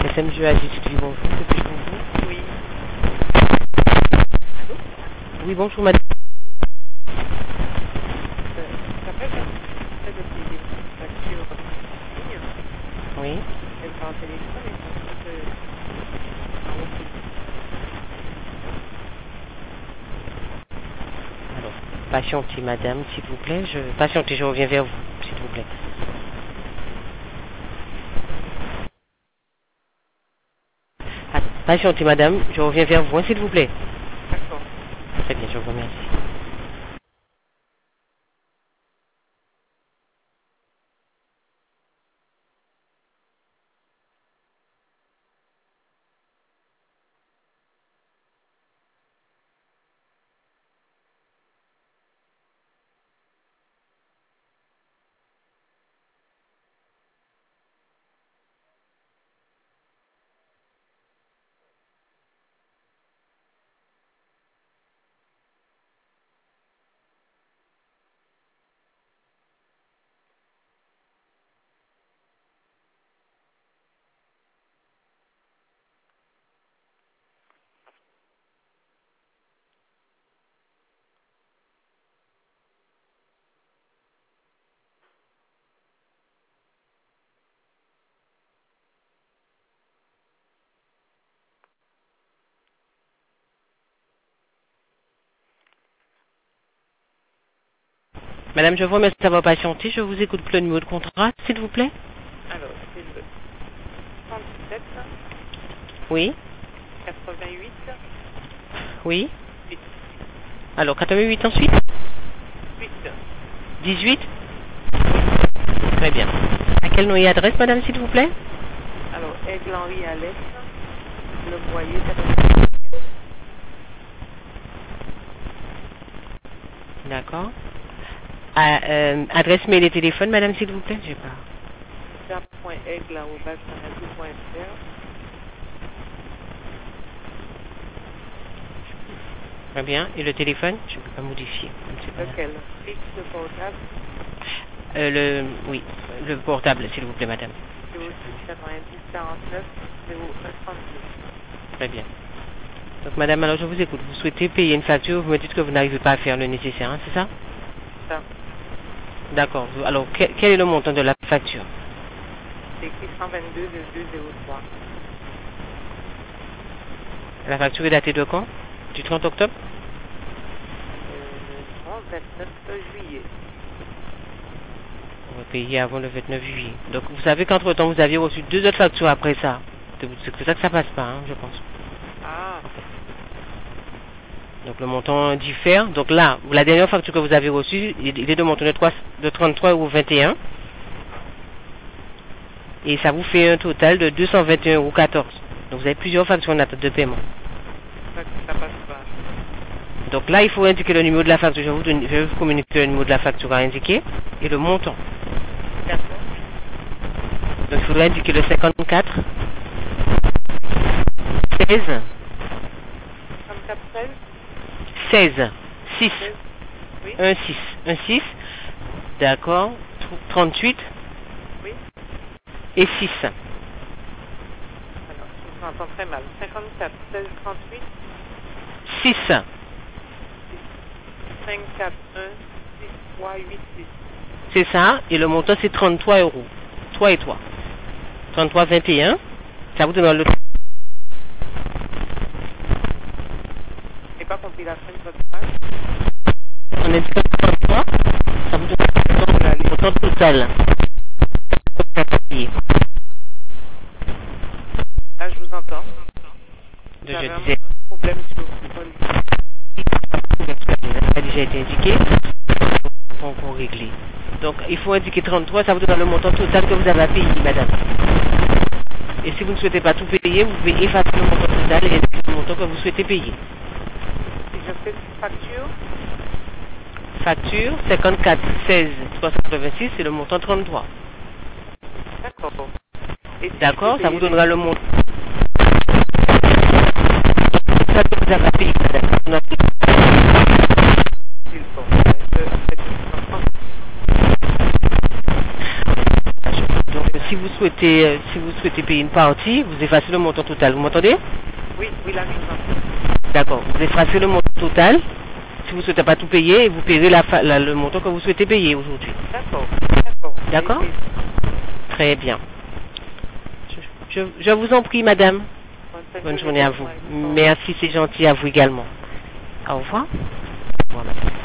SMG a dit oui, bonjour, que puis-je pour vous? Oui. Oui, bonjour madame. J'appelle parce que j'essaie de payer une facture en ligne. Oui. Elle parle au téléphone et ça fait que... Alors, patientez madame, s'il vous plaît. Patientez, je reviens vers vous, s'il vous plaît. Ah, patientez madame, je reviens vers vous, hein, s'il vous plaît. D'accord. Très bien, je vous remercie. Madame, je vous remercie d'avoir patienté. Je vous écoute pour le numéro de contrat, s'il vous plaît. Alors, c'est le 37 Oui. 88 Oui. 8. Alors, 88 ensuite 8. 18. Très bien. À quel nom et adresse, madame, s'il vous plaît? Alors, Aigle-Henri à l'Est, le Boyer 85. D'accord. Adresse mail et téléphone, madame, s'il vous plaît. J'ai pas. Charles.aigle@sanadou.fr. Très bien. Et le téléphone? Je ne peux pas modifier. Je ne sais pas. Lequel? Fixe, portable, Oui, le portable, s'il vous plaît, madame. 06 90 49 01 32. Très bien. Donc, madame, alors je vous écoute. Vous souhaitez payer une facture, vous me dites que vous n'arrivez pas à faire le nécessaire, hein, c'est ça? Ça, D'accord. Alors, quel est le montant de la facture? c'est écrit 122,0203. La facture est datée de quand? Du 30 octobre? Non, 29 juillet. On va payer avant le 29 juillet. Donc, vous savez qu'entre-temps, vous aviez reçu 2 autres factures après ça. C'est que ça que ça passe pas, hein, je pense. Ah, Donc, le montant diffère. Donc là, la dernière facture que vous avez reçue, il est de montant de 33,21 €. Et ça vous fait un total de 221,14 €. Donc, vous avez plusieurs factures en attente de paiement. ça passe pas. Donc là, il faut indiquer le numéro de la facture. Je vais vous communiquer le numéro de la facture à indiquer et le montant. D'accord. Donc, il faudrait indiquer le 54 16 34 13 16 6 16. Oui. 1 6. D'accord. 38 Oui. et 6. Alors, je m'entends très mal. 54 16 38 6. 5 4 1 6 3 8 6. C'est ça. Et le montant, c'est 33 €. 3 et 3. 33,21. Ça vous donnera le... J'ai pas compris la fin de votre phrase. On indique 33. Ça vous donnera le montant total. Là, je vous entends. Je J'avais disais... un problème sur le Ça a déjà été indiqué. Pour régler. Donc, il faut indiquer 33, ça vous donne le montant total que vous avez à payer, madame. Et si vous ne souhaitez pas tout payer, vous pouvez effacer le montant total et indiquer le montant que vous souhaitez payer. Si je fais une facture, Facture 54 16 386, c'est le montant 33. d'accord. Et si D'accord, je ça peux vous payer donnera le montant total que vous avez à payer, madame. les bon, en fait, je comprends. Donc, si vous souhaitez payer une partie, vous effacez le montant total. Vous m'entendez? Oui, là, je vous entends. D'accord. Vous effacez le montant total. Si vous ne souhaitez pas tout payer, vous payerez le montant que vous souhaitez payer aujourd'hui. D'accord. D'accord? Très bien. Je vous en prie, madame. Bonne journée à vous. Merci, c'est gentil à vous également. Au revoir. Au revoir, madame.